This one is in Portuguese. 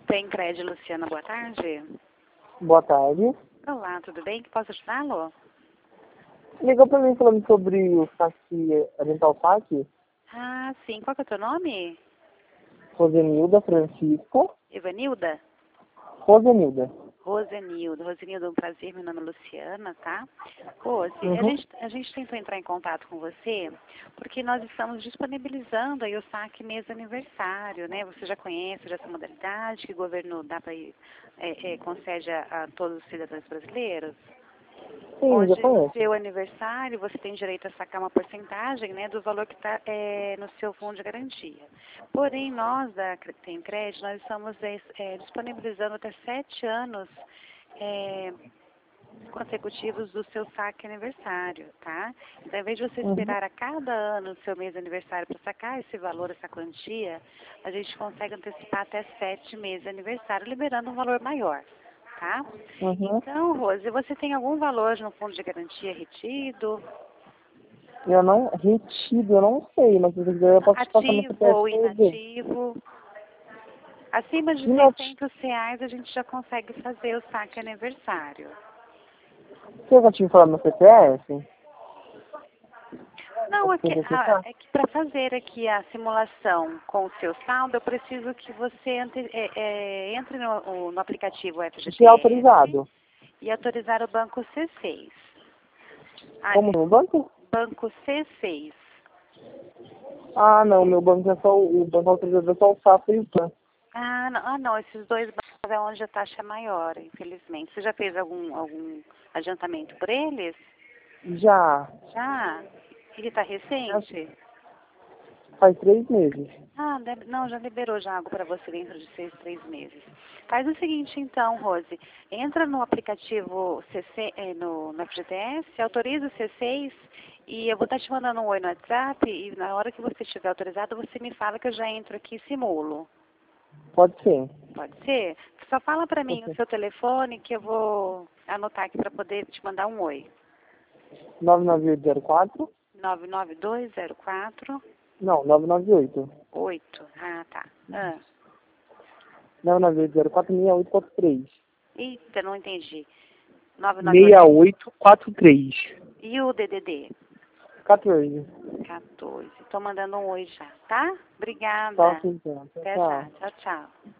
Tem crédito, Luciana, boa tarde. Boa tarde. Olá, tudo bem? Que posso ajudá-lo? Ligou pra mim falando sobre o saque, Oriental Saque, Ah, sim. Qual que é o teu nome? Rosenilda Francisco. Ivanilda? Rosenilda. Rosenilda. Rosenilda, um prazer. Meu nome é Luciana, tá? Rose, Uhum. a gente tentou entrar em contato com você porque nós estamos disponibilizando aí o saque mês aniversário, né? Você já conhece essa modalidade que o governo dá para concede a todos os cidadãos brasileiros? Sim, já Onde no conheço. seu aniversário você tem direito a sacar uma porcentagem, né, do valor que está no seu fundo de garantia. Porém, nós da Tem Crédito, nós estamos disponibilizando até 7 anos consecutivos do seu saque aniversário, tá? Então, ao invés de você Uhum. esperar a cada ano o seu mês de aniversário para sacar esse valor, essa quantia, a gente consegue antecipar até 7 meses de aniversário, liberando um valor maior. Tá? Uhum. Então, Rose, você tem algum valor no fundo de garantia retido? Eu não, retido, eu não sei, mas se você quiser eu posso te passar meu Ativo CPF ou pra eu ver. inativo? Acima de Inati- R$ 600 a gente já consegue fazer o saque aniversário. Você já tinha falado meu CPF? Não, Pra poder checar? é que para fazer aqui a simulação com o seu saldo, eu preciso que você entre no aplicativo Já é FGTS autorizado. e autorizar o banco C6. Ah, Como no banco? banco C6. Ah, não, meu banco é só o banco autorizado é só o SAF e o PAN. Não, esses dois bancos é onde a taxa é maior, infelizmente. Você já fez algum adiantamento por eles? Já. Já? Ele está Já recente? faz 3 meses. Não, já liberou já algo para você dentro de 3 meses. Faz o seguinte então, Rose, entra no aplicativo CC, no FGTS, autoriza o C6 e eu vou estar te mandando um oi no WhatsApp e na hora que você estiver autorizado, você me fala que eu já entro aqui e simulo. Pode ser. Pode ser? Só fala para Pode mim o ser. seu telefone que eu vou anotar aqui para poder te mandar um oi. 99804? 99204 Não, 998. 8. Ah, tá. 99804 6843. Eita, não entendi. 998. 6843. E o DDD? 14. 14. Estou mandando um oi já, tá? Só Obrigada. assim, então. Tchau, Até já. tchau. Tchau, tchau.